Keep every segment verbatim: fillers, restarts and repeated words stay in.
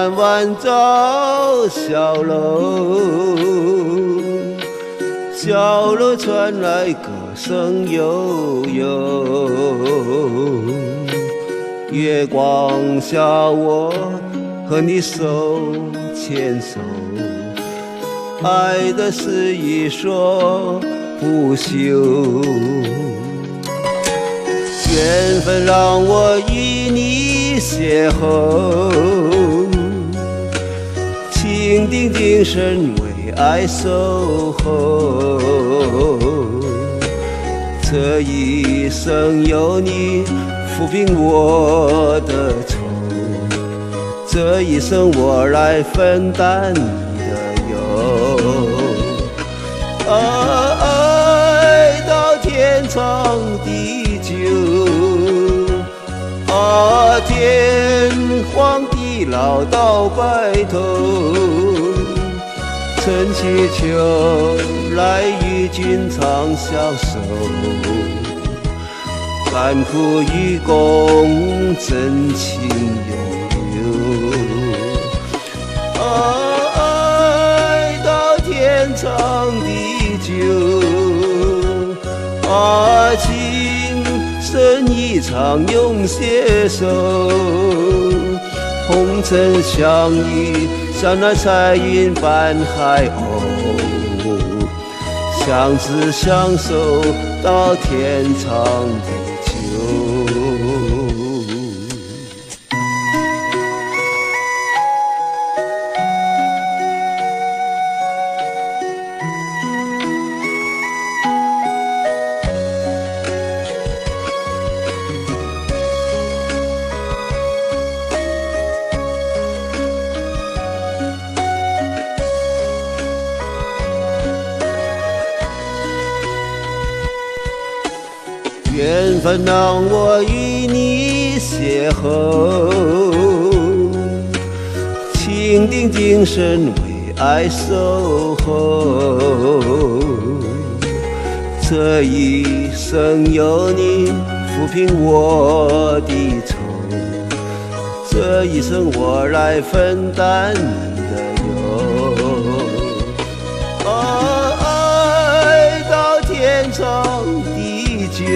弯弯找小楼，小楼传来歌声悠悠。月光下，我和你手牵手，爱的是一说不休。缘分让我与你邂逅，情定今生为爱守候。这一生有你抚平我的愁，这一生我来分担你的忧。爱到天长地久，啊，天荒地老到白头，春去秋来与君长相守，甘苦与共真情永留。啊，爱到天长地久，啊，情深一场永携手，红尘相遇，山峦彩云伴海鸥，相知相守到天长地久。缘分让我与你邂逅，情定今生为爱守候。这一生有你抚平我的愁，这一生我来分担你的忧。啊，爱到天长地久，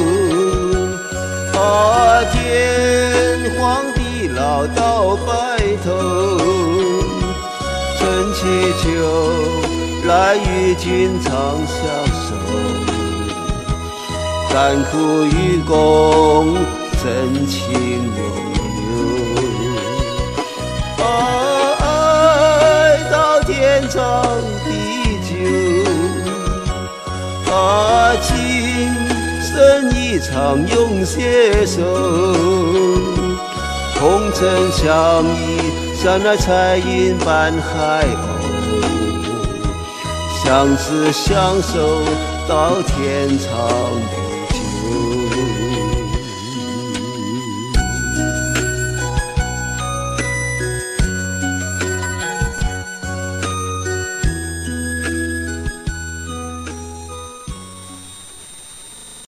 啊，天荒地老到白头，春去秋来与君长相守，甘苦与共真情永留。啊，爱到天长地久，啊，情深一场永携手，红尘相依，山峦彩云伴海鸥，相知相守到天长地久。